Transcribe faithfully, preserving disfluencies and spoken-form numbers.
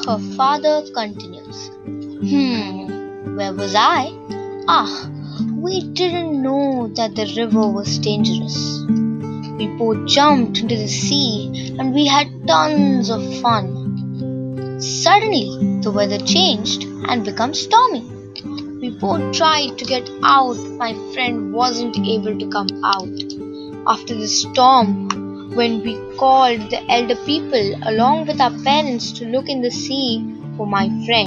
Her father continues. Hmm, where was I? Ah, we didn't know that the river was dangerous. We both jumped into the sea and we had tons of fun. Suddenly, the weather changed and became stormy. We both tried to get out. My friend wasn't able to come out. After the storm, when we called the elder people along with our parents to look in the sea for my friend,